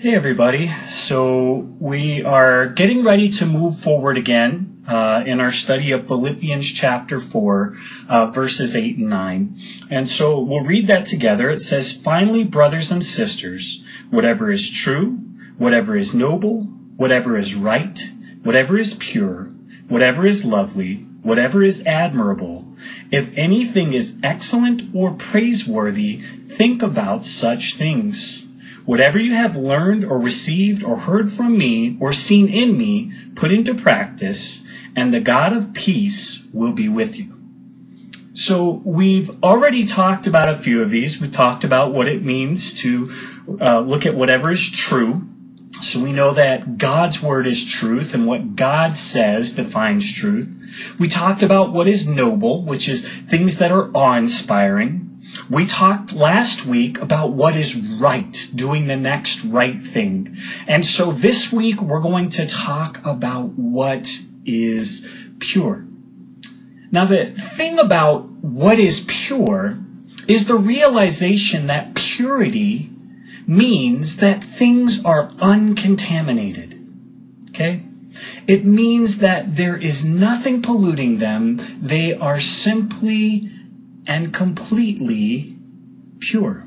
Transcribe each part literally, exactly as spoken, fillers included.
Hey everybody, so we are getting ready to move forward again uh, in our study of Philippians chapter four, uh, verses eight and nine. And so we'll read that together. It says, "Finally, brothers and sisters, whatever is true, whatever is noble, whatever is right, whatever is pure, whatever is lovely, whatever is admirable, if anything is excellent or praiseworthy, think about such things. Whatever you have learned or received or heard from me or seen in me, put into practice, and the God of peace will be with you." So we've already talked about a few of these. We talked about what it means to uh, look at whatever is true. So we know that God's word is truth, and what God says defines truth. We talked about what is noble, which is things that are awe-inspiring. We talked last week about what is right, doing the next right thing. And so this week we're going to talk about what is pure. Now the thing about what is pure is the realization that purity means that things are uncontaminated. Okay? It means that there is nothing polluting them. They are simply and completely pure.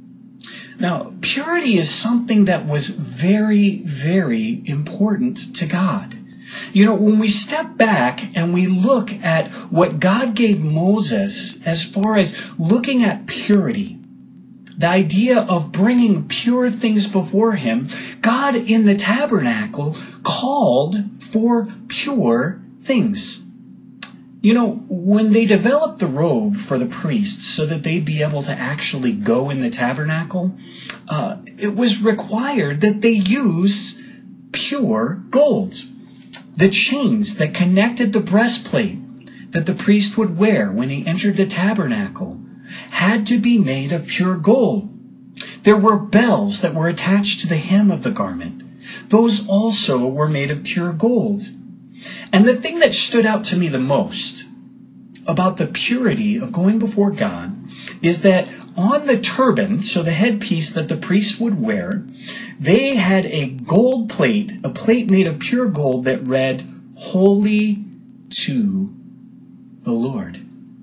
Now, purity is something that was very, very important to God. You know, when we step back and we look at what God gave Moses as far as looking at purity, the idea of bringing pure things before him, God in the tabernacle called for pure things. You know, when they developed the robe for the priests so that they'd be able to actually go in the tabernacle, uh, it was required that they use pure gold. The chains that connected the breastplate that the priest would wear when he entered the tabernacle had to be made of pure gold. There were bells that were attached to the hem of the garment. Those also were made of pure gold. And the thing that stood out to me the most about the purity of going before God is that on the turban, so the headpiece that the priest would wear, they had a gold plate, a plate made of pure gold that read, "Holy to the Lord."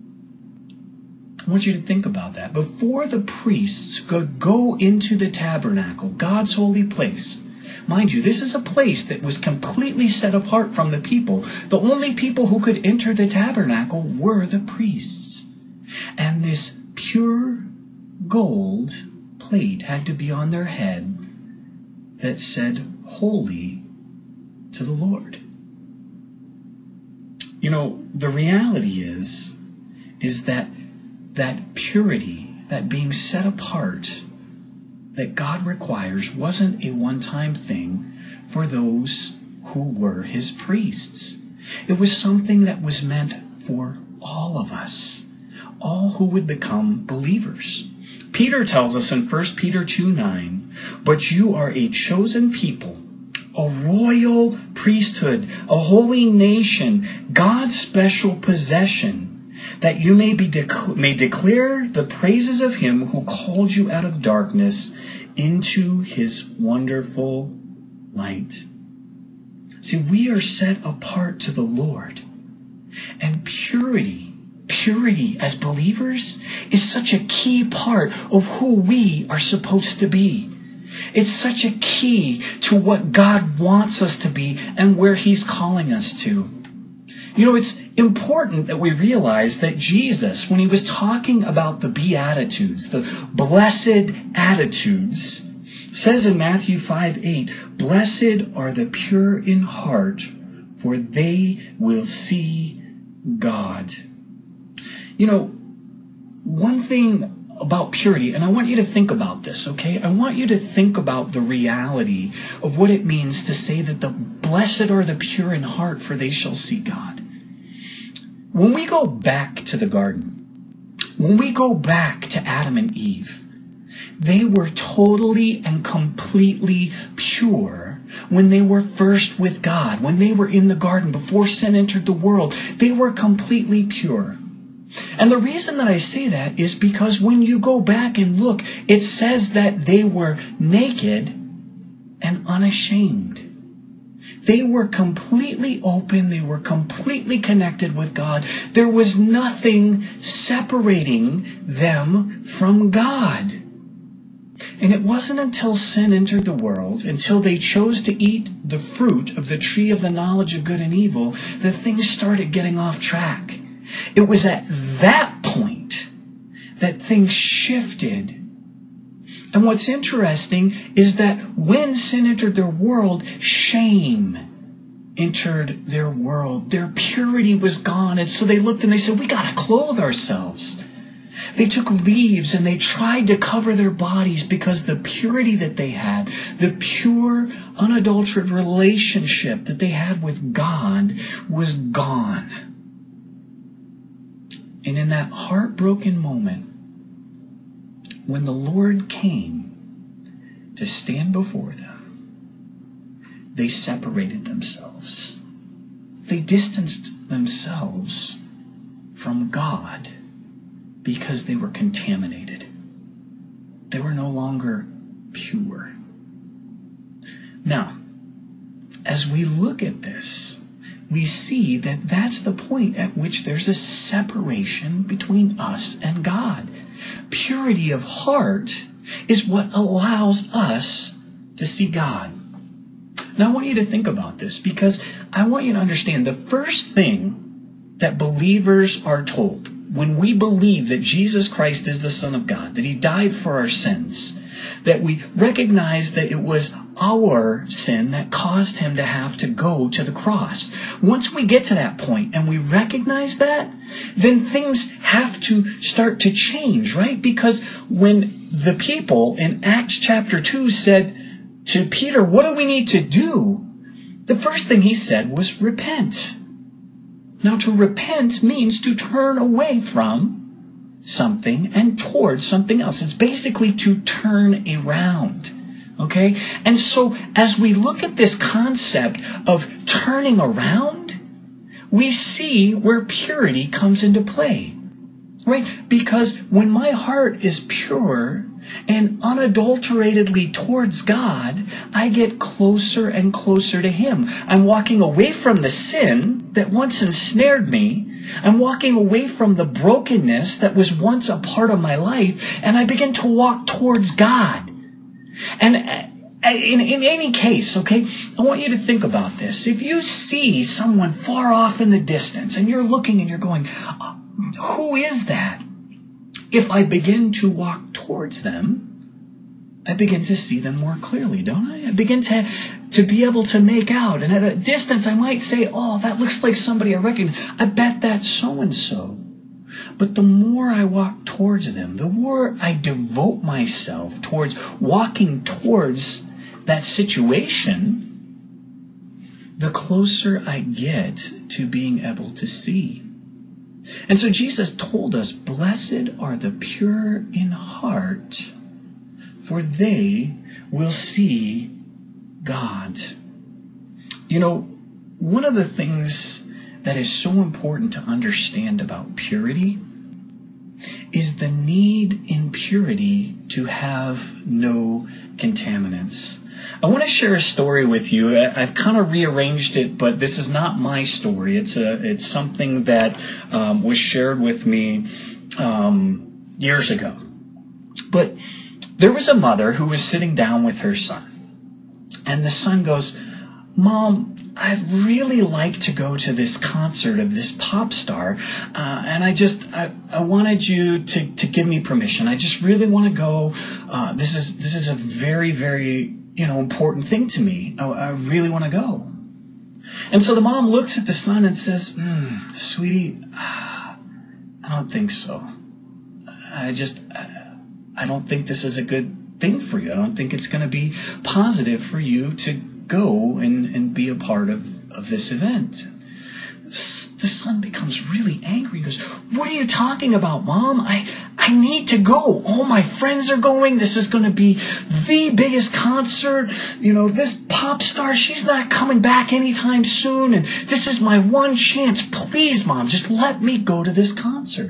I want you to think about that. Before the priests could go into the tabernacle, God's holy place, mind you, this is a place that was completely set apart from the people. The only people who could enter the tabernacle were the priests. And this pure gold plate had to be on their head that said, "Holy to the Lord." You know, the reality is, is that that purity, that being set apart, that God requires wasn't a one-time thing for those who were his priests. It was something that was meant for all of us, all who would become believers. Peter tells us in First Peter two nine, "But you are a chosen people, a royal priesthood, a holy nation, God's special possession, that you may be dec- may declare the praises of him who called you out of darkness into his wonderful light." See, we are set apart to the Lord. And purity, purity as believers is such a key part of who we are supposed to be. It's such a key to what God wants us to be and where he's calling us to. You know, it's important that we realize that Jesus, when he was talking about the Beatitudes, the blessed attitudes, says in Matthew five eight, "Blessed are the pure in heart, for they will see God." You know, one thing about purity, and I want you to think about this, okay? I want you to think about the reality of what it means to say that the blessed are the pure in heart, for they shall see God. When we go back to the garden, when we go back to Adam and Eve, they were totally and completely pure when they were first with God. When they were in the garden, before sin entered the world, they were completely pure. And the reason that I say that is because when you go back and look, it says that they were naked and unashamed. They were completely open. They were completely connected with God. There was nothing separating them from God. And it wasn't until sin entered the world, until they chose to eat the fruit of the tree of the knowledge of good and evil, that things started getting off track. It was at that point that things shifted. And what's interesting is that when sin entered their world, shame entered their world. Their purity was gone. And so they looked and they said, we got to clothe ourselves. They took leaves and they tried to cover their bodies because the purity that they had, the pure, unadulterated relationship that they had with God was gone. And in that heartbroken moment, when the Lord came to stand before them, they separated themselves. They distanced themselves from God because they were contaminated. They were no longer pure. Now, as we look at this, we see that that's the point at which there's a separation between us and God. Purity of heart is what allows us to see God. Now I want you to think about this, because I want you to understand the first thing that believers are told when we believe that Jesus Christ is the Son of God, that He died for our sins, that we recognize that it was our sin that caused Him to have to go to the cross. Once we get to that point and we recognize that, then things have to start to change, right? Because when the people in Acts chapter two said to Peter, what do we need to do? The first thing he said was repent. Now, to repent means to turn away from something and towards something else. It's basically to turn around. Okay? And so as we look at this concept of turning around, we see where purity comes into play. Right? Because when my heart is pure and unadulteratedly towards God, I get closer and closer to Him. I'm walking away from the sin that once ensnared me. I'm walking away from the brokenness that was once a part of my life, and I begin to walk towards God. And in, in any case, okay, I want you to think about this. If you see someone far off in the distance and you're looking and you're going, who is that? If I begin to walk towards them, I begin to see them more clearly, don't I? I begin to, to be able to make out. And at a distance, I might say, oh, that looks like somebody I recognize. I bet that's so-and-so. But the more I walk towards them, the more I devote myself towards walking towards that situation, the closer I get to being able to see. And so Jesus told us, blessed are the pure in heart, for they will see God. You know, one of the things that is so important to understand about purity is the need in purity to have no contaminants. I want to share a story with you. I've kind of rearranged it, but this is not my story. It's a it's something that um, was shared with me um, years ago. But there was a mother who was sitting down with her son, and the son goes, "Mom, I'd really like to go to this concert of this pop star, uh, and I just I, I wanted you to to give me permission. I just really want to go. Uh, this is this is a very very you know important thing to me. I, I really want to go." And so the mom looks at the son and says, mm, "Sweetie, I don't think so. I just I, I don't think this is a good thing for you. I don't think it's going to be positive for you to go and, and be a part of, of this event." The son becomes really angry. He goes, "What are you talking about, Mom? I, I need to go. All my friends are going. This is going to be the biggest concert. You know, this pop star, she's not coming back anytime soon. And this is my one chance. Please, Mom, just let me go to this concert."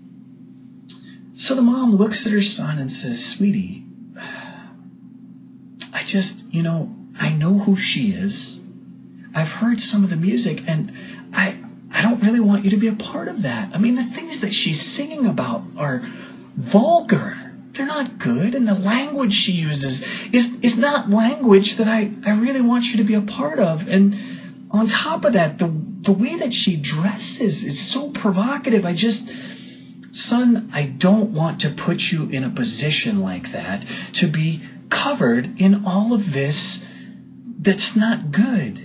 So the mom looks at her son and says, "Sweetie, I just, you know, I know who she is. I've heard some of the music, and I I don't really want you to be a part of that. I mean, the things that she's singing about are vulgar. They're not good, and the language she uses is, is not language that I, I really want you to be a part of. And on top of that, the, the way that she dresses is so provocative. I just, son, I don't want to put you in a position like that to be covered in all of this that's not good.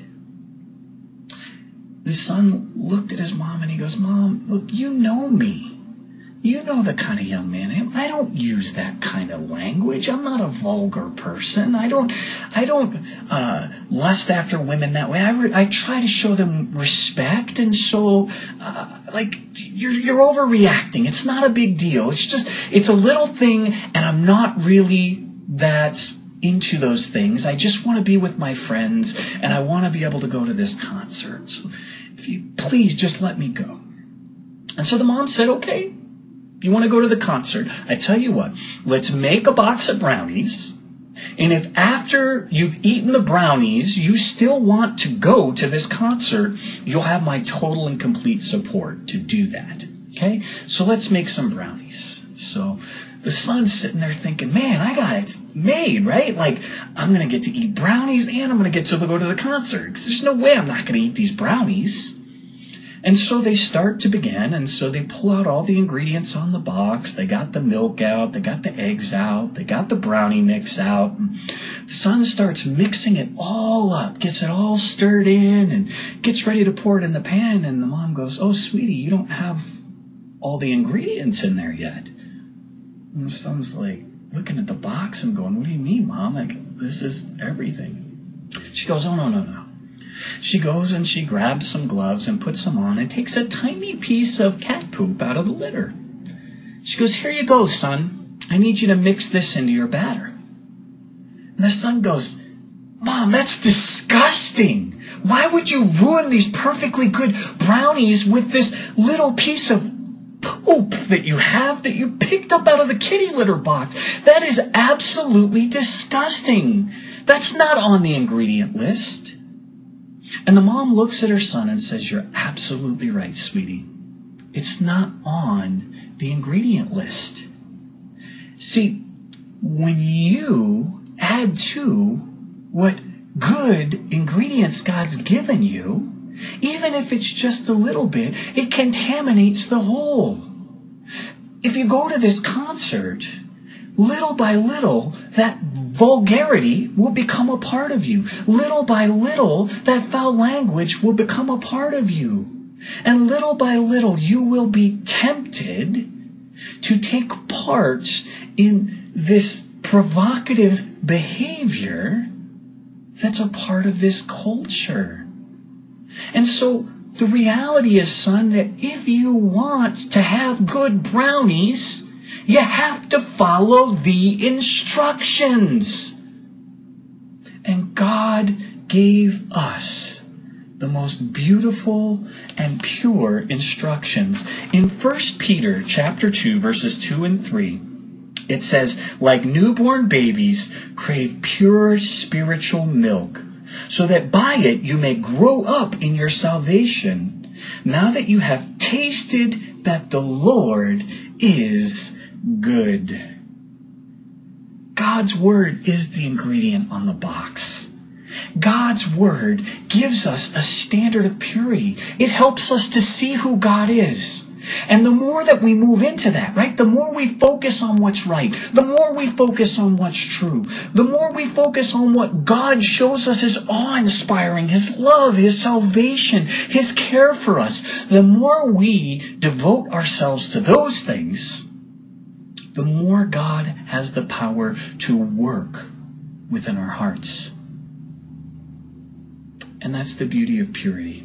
The son looked at his mom and he goes, Mom, look, you know me. You know the kind of young man I am. I don't use that kind of language. I'm not a vulgar person. I don't I don't uh, lust after women that way. I, re- I try to show them respect. And so, uh, like, you're, you're overreacting. It's not a big deal. It's just, it's a little thing, and I'm not really that into those things. I just want to be with my friends, and I want to be able to go to this concert. So if you please just let me go. And so the mom said, okay, you want to go to the concert? I tell you what, let's make a box of brownies. And if after you've eaten the brownies, you still want to go to this concert, you'll have my total and complete support to do that. Okay? So let's make some brownies. So the son's sitting there thinking, man, I got it made, right? Like, I'm going to get to eat brownies and I'm going to get to go to the concert. 'Cause there's no way I'm not going to eat these brownies. And so they start to begin, and so they pull out all the ingredients on the box. They got the milk out, they got the eggs out, they got the brownie mix out. And the son starts mixing it all up, gets it all stirred in, and gets ready to pour it in the pan. And the mom goes, oh, sweetie, you don't have all the ingredients in there yet. And the son's like looking at the box and going, what do you mean, Mom? Like, this is everything. She goes, oh, no, no, no. She goes and she grabs some gloves and puts them on and takes a tiny piece of cat poop out of the litter. She goes, here you go, son. I need you to mix this into your batter. And the son goes, Mom, that's disgusting. Why would you ruin these perfectly good brownies with this little piece of poop that you have that you picked up out of the kitty litter box? That is absolutely disgusting. That's not on the ingredient list. And the mom looks at her son and says, you're absolutely right, sweetie. It's not on the ingredient list. See, when you add to what good ingredients God's given you, even if it's just a little bit, it contaminates the whole. If you go to this concert, little by little, that vulgarity will become a part of you. Little by little, that foul language will become a part of you. And little by little, you will be tempted to take part in this provocative behavior that's a part of this culture. And so the reality is, son, that if you want to have good brownies, you have to follow the instructions. And God gave us the most beautiful and pure instructions. In First Peter chapter two, verses two and three, it says, like newborn babies, crave pure spiritual milk, so that by it you may grow up in your salvation, now that you have tasted that the Lord is good. God's word is the ingredient on the box. God's word gives us a standard of purity. It helps us to see who God is. And the more that we move into that, right, the more we focus on what's right, the more we focus on what's true, the more we focus on what God shows us is awe-inspiring, His love, His salvation, His care for us, the more we devote ourselves to those things, the more God has the power to work within our hearts. And that's the beauty of purity.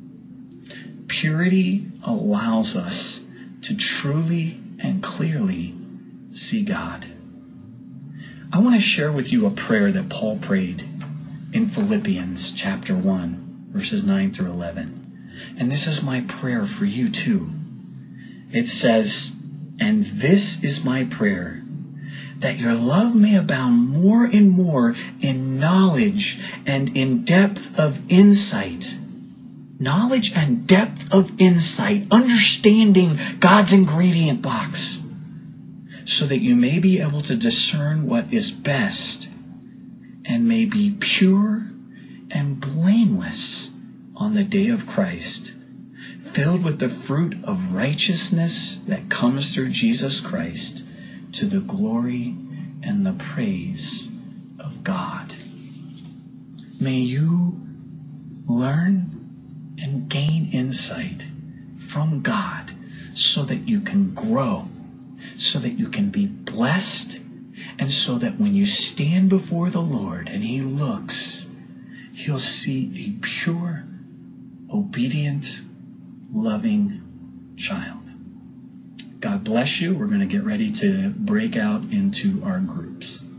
Purity allows us to truly and clearly see God. I want to share with you a prayer that Paul prayed in Philippians chapter one, verses nine through eleven. And this is my prayer for you too. It says, and this is my prayer, that your love may abound more and more in knowledge and in depth of insight. Knowledge and depth of insight, understanding God's ingredient box, so that you may be able to discern what is best and may be pure and blameless on the day of Christ, filled with the fruit of righteousness that comes through Jesus Christ, to the glory and the praise of God. May you learn and gain insight from God so that you can grow, so that you can be blessed, and so that when you stand before the Lord and He looks, He'll see a pure, obedient, loving child. God bless you. We're going to get ready to break out into our groups.